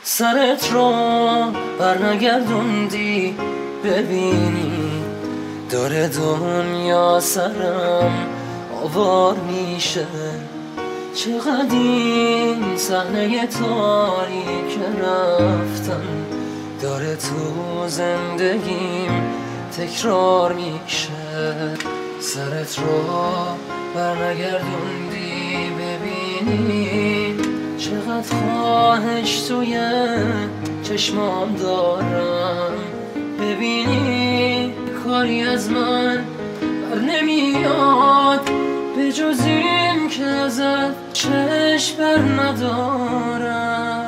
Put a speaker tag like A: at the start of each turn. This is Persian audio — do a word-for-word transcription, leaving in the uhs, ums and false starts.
A: سرت رو برنگردوندی ببینی داره دنیا سرم آوار میشه. چقدر این صحنه تاریک رفتن داره تو زندگیم تکرار میشه. سرت رو برنگردوندی ببینی چقدر خواهش توی چشمام دارم. ببینی کاری از من بر نمیاد به جز این که ازت چشم بر ندارم.